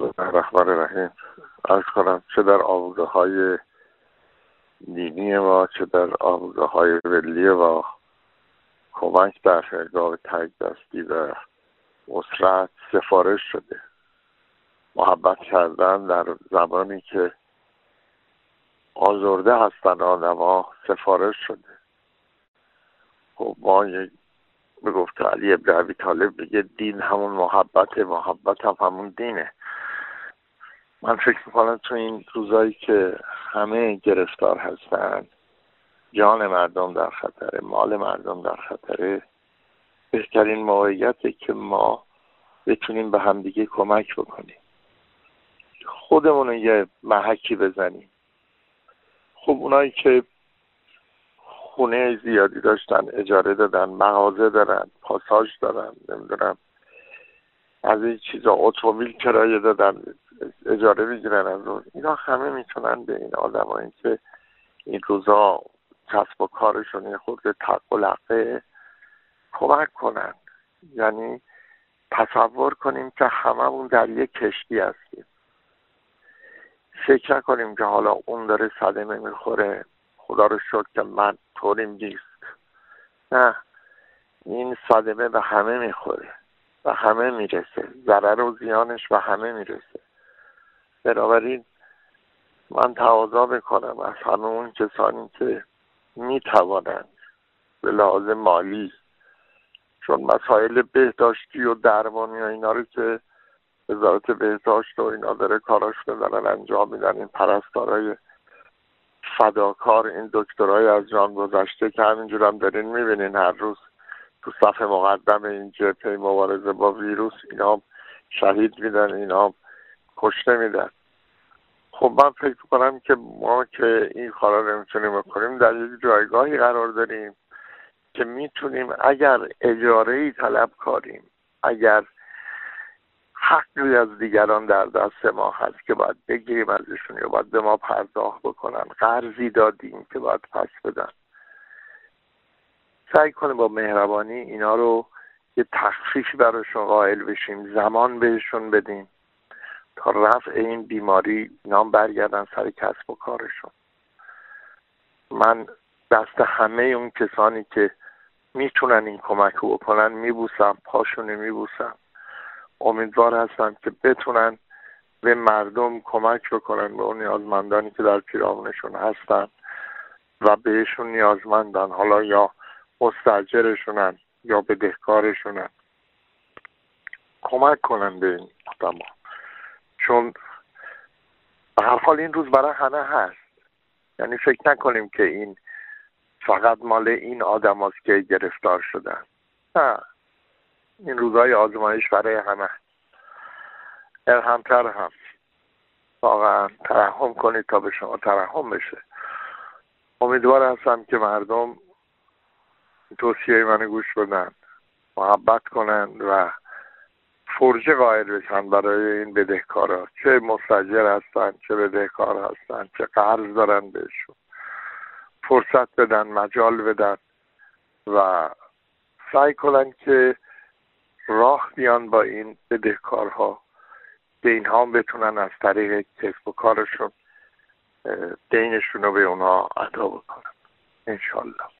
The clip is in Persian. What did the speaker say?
بسم الله الرحمن الرحیم. عرض کنم چه در آموزه‌های دینی ما چه در آموزه‌های ملی ما کمک در هنگام تنگ دستی و اسرت سفارش شده. محبت کردن در زمانی که آزرده هستن آدم‌ها سفارش شده. خب ما به گفته علی ابن ابی طالب میگه دین همون محبت هم همون دینه. من فکر میکنم تو این روزایی که همه گرفتار هستن، جان مردم در خطره، مال مردم در خطره، بهترین موقعیته که ما بتونیم به همدیگه کمک بکنیم، خودمون یه محکی بزنیم. خب اونایی که خونه زیادی داشتن اجاره دادن، مغازه دارن، پاساژ دارن، نمیدونم از این چیزا، اتومبیل کرایه دادن، اجاره میگیرن از اون، اینا همه میتونن به این آدمایی که این روزا کسب و کارشون یه خورده تق و لقه کمک کنن. یعنی تصور کنیم که هممون در یک کشتی هستیم، فکر کنیم که حالا اون داره صدمه میخوره، خدا رو شکر که من طوریم نیست. نه، این صدمه به همه میخوره و همه میرسه، ضرر و زیانش به همه میرسه. بنابراین من تقاضا میکنم از همه اون کسانی که میتوانند به لحاظ مالی، چون مسائل بهداشتی و درمانی و اینا رو که وزارت بهداشت و اینا داره کاراش دارن انجام میدن، این پرستارای فداکار، این دکترای از جان گذشته که همینجور هم دارین میبینین هر روز تو صف مقدم این جبهه مبارزه با ویروس، اینا شهید میدن، اینا کشته میدن. خب من فکر کنم که ما که این کارا رو نمیتونیم بکنیم، در یک جایگاهی قرار داریم که میتونیم اگر اجاره‌ای طلب کاریم، اگر حقی از دیگران در دست ما هست که باید بگیریم ازشون یا باید به ما پرداخت بکنن، قرضی دادیم که باید پس بدن، سعی کنیم با مهربانی اینا رو یه تخفیفی براشون قائل بشیم، زمان بهشون بدیم تا رفع این بیماری اینا برگردن سر کسب و کارشون. من دست همه اون کسانی که میتونن این کمک رو بکنن میبوسم، پاشونو میبوسم. امیدوار هستم که بتونن به مردم کمک بکنن، به اون نیازمندانی که در پیرامونشون هستن و بهشون نیازمندن، حالا یا مستاجرشونن یا بدهکارشونن، کمک کنن به این آدما. چون به هر حال این روز برای همه هست. یعنی فکر نکنیم که این فقط مال این آدم هست که گرفتار شدن. نه، این روزهای آزمایش برای همه. ارحمتر هم واقعا ترحم کنید تا به شما ترحم بشه. امیدوار هستم که مردم توصیه منو گوش بدن، محبت کنن و فرجه قائل بشن برای این بدهکارا، چه مستاجر هستن چه بدهکار هستن چه قرض دارن بهشون، فرصت بدن، مجال بدن و سعی کنن که راه بیان با این بدهکارها که اینها بتونن از طریق کسب و کارشون دینشون رو به اونا ادا بکنن انشالله.